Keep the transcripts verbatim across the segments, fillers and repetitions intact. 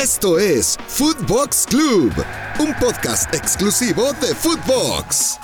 Esto es Footbox Club, un podcast exclusivo de Footbox.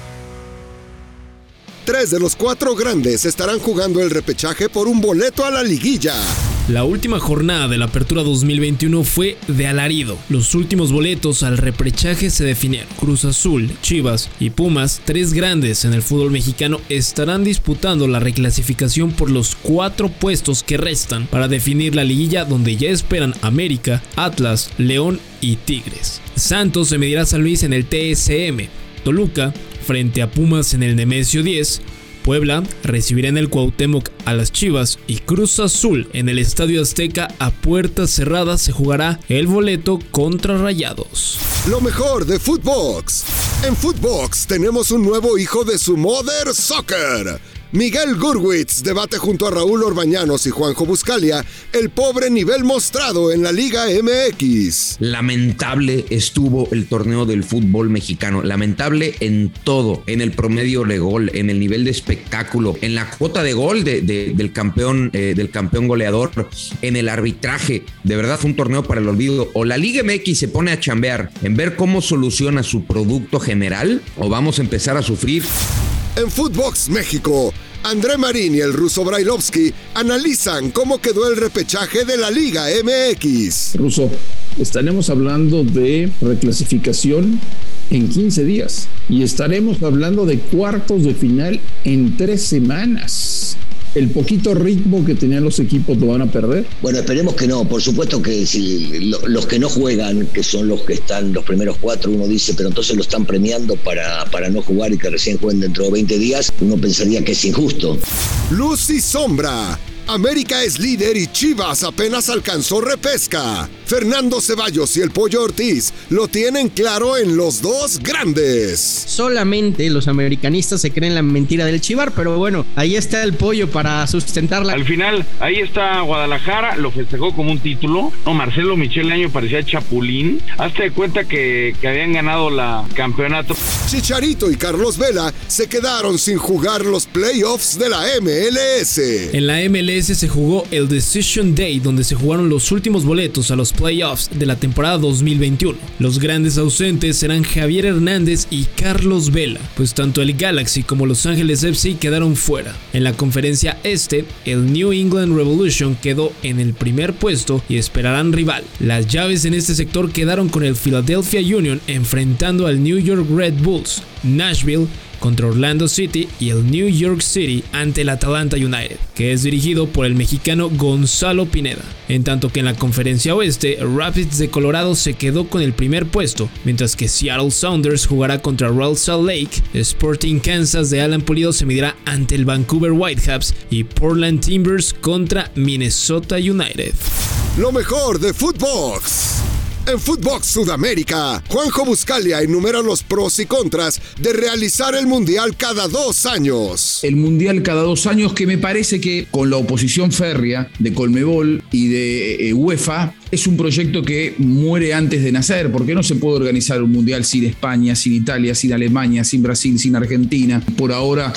Tres de los cuatro grandes estarán jugando el repechaje por un boleto a la liguilla. La última jornada de la Apertura dos mil veintiuno fue de alarido. Los últimos boletos al repechaje se definieron. Cruz Azul, Chivas y Pumas, tres grandes en el fútbol mexicano, estarán disputando la reclasificación por los cuatro puestos que restan para definir la liguilla, donde ya esperan América, Atlas, León y Tigres. Santos se medirá a San Luis en el T S M. Toluca frente a Pumas en el Nemesio diez. Puebla recibirá en el Cuauhtémoc a las Chivas y Cruz Azul en el Estadio Azteca a puertas cerradas se jugará el boleto contra Rayados. Lo mejor de Footbox. En Footbox tenemos un nuevo hijo de su Mother Soccer. Miguel Gurwitz debate junto a Raúl Orbañanos y Juanjo Buscalia el pobre nivel mostrado en la Liga M X. Lamentable estuvo el torneo del fútbol mexicano, lamentable en todo, en el promedio de gol, en el nivel de espectáculo, en la cuota de gol de, de, del campeón eh, del campeón goleador, en el arbitraje. De verdad fue un torneo para el olvido. O la Liga M X se pone a chambear en ver cómo soluciona su producto general, o vamos a empezar a sufrir. En Footbox México, André Marín y el ruso Brailovsky analizan cómo quedó el repechaje de la Liga M X. Ruso, estaremos hablando de reclasificación en quince días y estaremos hablando de cuartos de final en tres semanas. ¿El poquito ritmo que tenían los equipos lo van a perder? Bueno, esperemos que no. Por supuesto que si lo, los que no juegan, que son los que están los primeros cuatro, uno dice, pero entonces lo están premiando para, para no jugar y que recién jueguen dentro de veinte días, uno pensaría que es injusto. Luz y sombra. América es líder y Chivas apenas alcanzó repesca. Fernando Ceballos y el Pollo Ortiz lo tienen claro en los dos grandes. Solamente los americanistas se creen la mentira del Chivar, pero bueno, ahí está el Pollo para sustentarla. Al final, ahí está Guadalajara, lo festejó como un título. No, Marcelo Michel año parecía chapulín. Hazte de cuenta que, que habían ganado la campeonato. Chicharito y Carlos Vela se quedaron sin jugar los playoffs de la M L S. En la M L S se jugó el Decision Day, donde se jugaron los últimos boletos a los playoffs de la temporada dos mil veintiuno. Los grandes ausentes serán Javier Hernández y Carlos Vela, pues tanto el Galaxy como Los Ángeles F C quedaron fuera. En la conferencia este, el New England Revolution quedó en el primer puesto y esperarán rival. Las llaves en este sector quedaron con el Philadelphia Union enfrentando al New York Red Bulls, Nashville contra Orlando City y el New York City ante el Atlanta United, que es dirigido por el mexicano Gonzalo Pineda. En tanto que en la conferencia oeste, Rapids de Colorado se quedó con el primer puesto, mientras que Seattle Sounders jugará contra Real Salt Lake, Sporting Kansas de Alan Pulido se medirá ante el Vancouver Whitecaps y Portland Timbers contra Minnesota United. Lo mejor de Footbox. En Footbox Sudamérica, Juanjo Buscalia enumera los pros y contras de realizar el Mundial cada dos años. El Mundial cada dos años, que me parece que con la oposición férrea de Conmebol y de eh, UEFA, es un proyecto que muere antes de nacer, porque no se puede organizar un Mundial sin España, sin Italia, sin Alemania, sin Brasil, sin Argentina. Por ahora,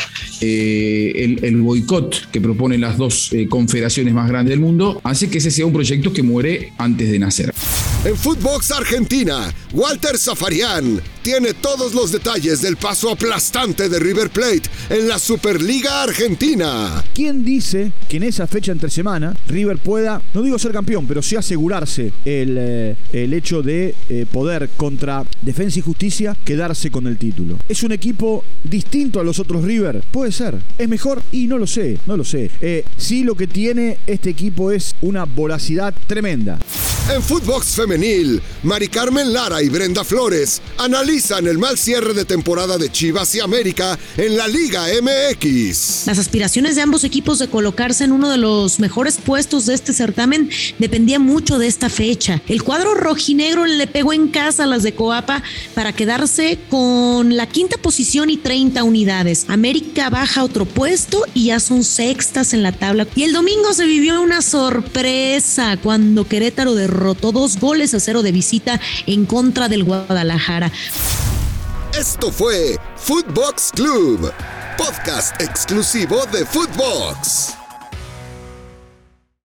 eh, el, el boicot que proponen las dos eh, confederaciones más grandes del mundo hace que ese sea un proyecto que muere antes de nacer. En Footbox Argentina, Walter Zafarian tiene todos los detalles del paso aplastante de River Plate en la Superliga Argentina. ¿Quién dice que en esa fecha entre semana River pueda, no digo ser campeón, pero sí asegurarse el, eh, el hecho de eh, poder contra Defensa y Justicia quedarse con el título? ¿Es un equipo distinto a los otros River? Puede ser. ¿Es mejor? Y no lo sé, no lo sé. Eh, sí, lo que tiene este equipo es una voracidad tremenda. En Footbox Femenil, Mari Carmen Lara y Brenda Flores analizan el mal cierre de temporada de Chivas y América en la Liga M X. Las aspiraciones de ambos equipos de colocarse en uno de los mejores puestos de este certamen dependían mucho de esta fecha. El cuadro rojinegro le pegó en casa a las de Coapa para quedarse con la quinta posición y treinta unidades. América baja otro puesto y ya son sextas en la tabla. Y el domingo se vivió una sorpresa cuando Querétaro derrotó dos goles a cero de visita en contra del Guadalajara. Esto fue Footbox Club, podcast exclusivo de Footbox.